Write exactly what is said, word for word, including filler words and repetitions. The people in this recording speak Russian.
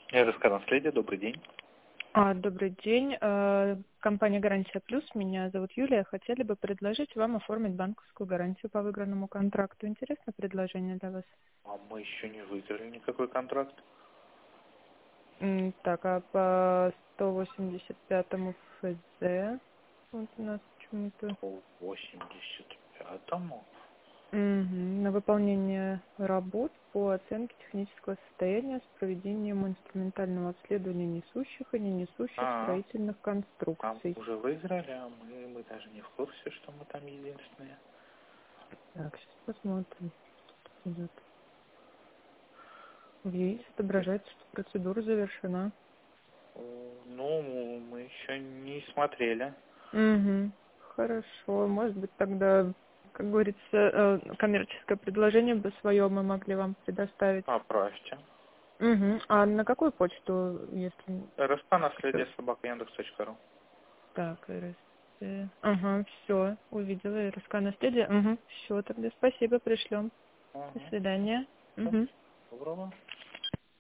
РСК «Наследие», добрый день. А, добрый день. Э, Компания «Гарантия Плюс». Меня зовут Юлия. Хотели бы предложить вам оформить банковскую гарантию по выигранному контракту. Интересное предложение для вас? А мы еще не выиграли никакой контракт. М, Так, а по сто восемьдесят пятому ФЗ вот у нас почему-то По восемьдесят пятому. Мгм. На выполнение работ по оценке технического состояния с проведением инструментального обследования несущих и не несущих А, строительных а мы конструкций. уже выиграли, а мы, мы даже не в курсе, что мы там единственные. Так, сейчас посмотрим, что тут идет. В ЕИС отображается, что процедура завершена. Э, Ну, мы еще не смотрели. Угу. Хорошо. Может быть, тогда, как говорится, э, коммерческое предложение бы свое мы могли вам предоставить. Отправьте. Угу. А на какую почту, если... РСК «Наследие» собака яндекс точка ру. Так, РСТ. Ага, все, увидела. РСК наследие. Угу. Все, тогда спасибо, пришлем. До Ага. свидания. Всё. Угу. Доброго.